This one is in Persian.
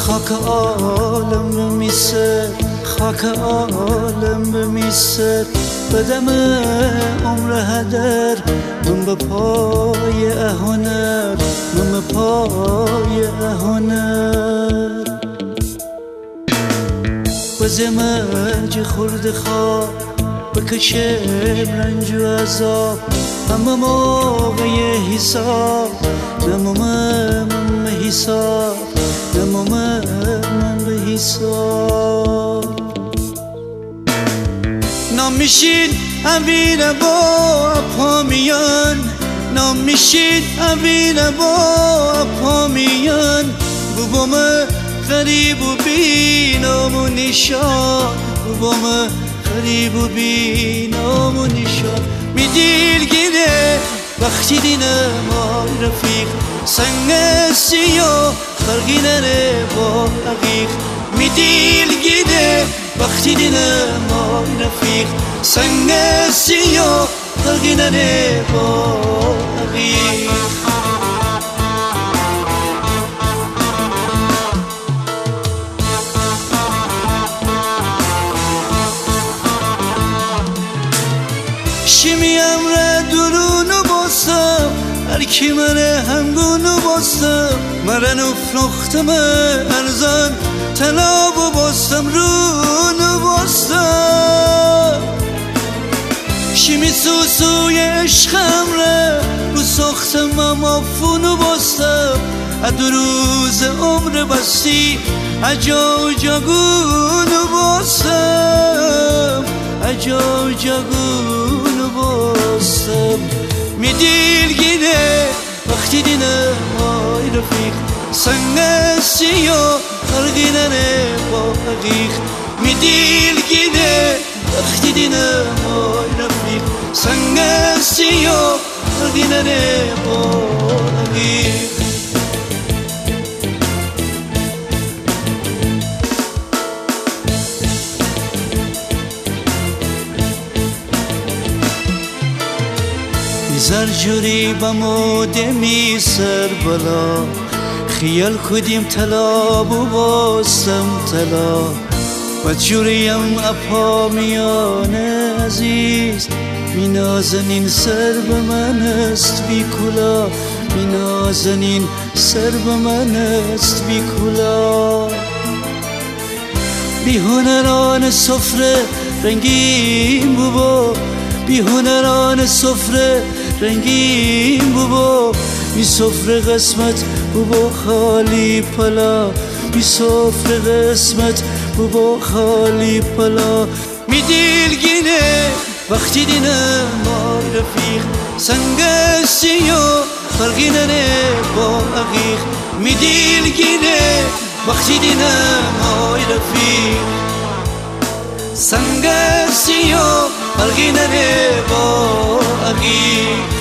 خاک عالم بمیسه، خاک عالم بمیسه، بدم عمر هدر من به پای اهانر، من به پای اهانر. بزمج خورد خواب بکشم رنج و عذاب، اما موقع حساب نمومم به حساب، نمومم به حساب. نام میشین اویر با پامیان، نام میشین اویر با پامیان، بابام غریب و بی نام و نشان، بابام غریب و بی نام و نشان. می دلگیره وقتی دینم آی رفیق، سنگ سیاه فرقی نره با عقیق. می دلگیره وقتی دینم آی رفیق، سنگ سیاه فرقی نره با عقیق. شیمی امر درونو باستم، هرکی منه همگونو باستم، مرن افنختم ارزان تنابو باستم، رونو باستم. شیمی سوسوی عشقم رو ساختم امافونو باستم، ادو روز عمر بستی اجا و جاگونو باستم، اجا و جاگونو باستم. می دلگیره وقتی دینم آی رفیق، سنگ سیاه فرقی نره با عقیق. می دلگیره وقتی دینم آی رفیق، سنگ سیاه فرقی نره با عقیق. زر جوری بمودمی سر بلا، خیال کدیم طلا باستم طلا. و جوریم اپا میانه عزیز، می نازنین سر به من است بی کلا، می نازنین سر به من است بی کلا. بی هنران سفره رنگین بابا، بی هنران سفره رنگین بابا، بی سفره قسمت بابا خالی پلا، بی سفره قسمت بابا خالی پلا. می دلگیره وقتی دینم آی رفیق، سنگ سیاه فرقی نره با عقیق. می دلگیره وقتی دینم آی رفیق، سنگ سیاه فرقی نره با عقیق.